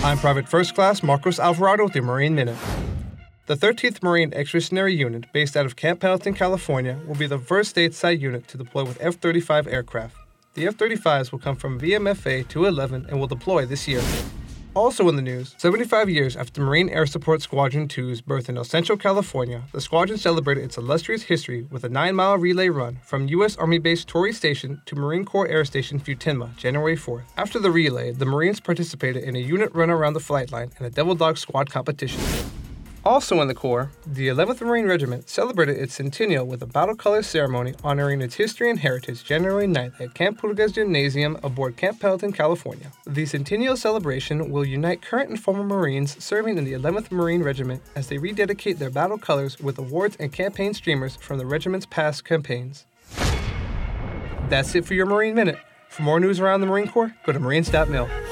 I'm Private First Class Marcos Alvarado with the Marine Minute. The 13th Marine Expeditionary Unit, based out of Camp Pendleton, California, will be the first stateside unit to deploy with F-35 aircraft. The F-35s will come from VMFA 211 and will deploy this year. Also in the news, 75 years after Marine Air Support Squadron 2's birth in El Centro, California, the squadron celebrated its illustrious history with a 9-mile relay run from U.S. Army Base Torrey Station to Marine Corps Air Station Futenma, January 4th. After the relay, the Marines participated in a unit run around the flight line and a Devil Dog Squad competition. Also in the Corps, the 11th Marine Regiment celebrated its centennial with a battle colors ceremony honoring its history and heritage January 9th at Camp Pulgas Gymnasium aboard Camp Pendleton, California. The centennial celebration will unite current and former Marines serving in the 11th Marine Regiment as they rededicate their battle colors with awards and campaign streamers from the regiment's past campaigns. That's it for your Marine Minute. For more news around the Marine Corps, go to marines.mil.